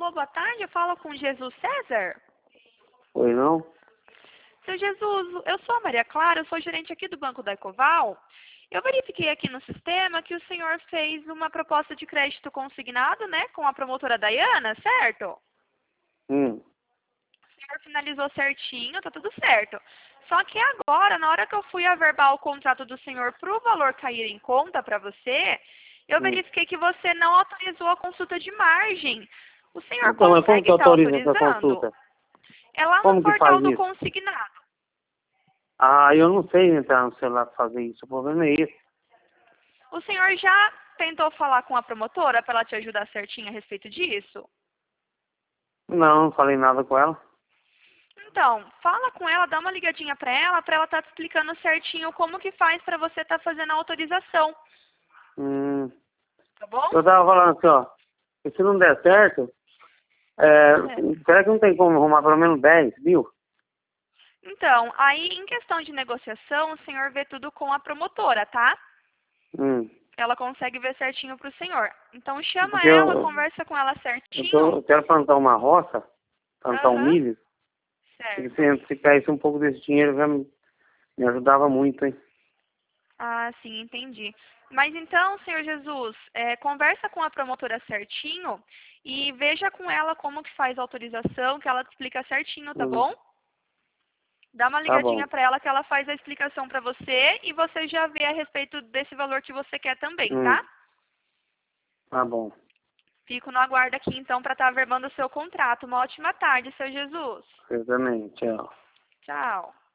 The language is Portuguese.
Alô, boa tarde, eu falo com Jesus César. Oi, não? Seu Jesus, eu sou a Maria Clara, eu sou gerente aqui do Banco da Ecoval. Eu verifiquei aqui no sistema que o senhor fez uma proposta de crédito consignado, né, com a promotora Dayana, certo? O senhor finalizou certinho, tá tudo certo. Só que agora, na hora que eu fui averbar o contrato do senhor para o valor cair em conta para você, eu verifiquei que você não autorizou a consulta de margem. O senhor Então, mas como que consegue estar autoriza essa autorizando? consulta? É lá no Como que portal faz do isso? consignado. Ah, eu não sei entrar no celular pra fazer isso. O problema é esse. O senhor já tentou falar com a promotora para ela te ajudar certinho a respeito disso? Não falei nada com ela. Então, fala com ela, dá uma ligadinha para ela estar te explicando certinho como que faz para você estar fazendo a autorização, Hum, tá bom? eu tava falando assim, ó. Que se não der certo, será que não tem como arrumar pelo menos 10, viu? Então, aí em questão de negociação, o senhor vê tudo com a promotora, tá? Hum, Ela consegue ver certinho pro senhor. Então chama porque ela, conversa com ela certinho. eu quero plantar uma roça, plantar um Aham, milho. E certo. se caísse um pouco desse dinheiro, já me ajudava muito, hein? Ah, sim, entendi. Mas então, senhor Jesus, conversa com a promotora certinho e veja com ela como que faz a autorização, que ela te explica certinho, tá Hum, bom? Dá uma tá bom, ligadinha para ela que ela faz a explicação para você e você já vê a respeito desse valor que você quer também, tá? tá bom. Fico no aguardo aqui então para estar averbando o seu contrato. Uma ótima tarde, seu Jesus. Você também, tchau. Tchau.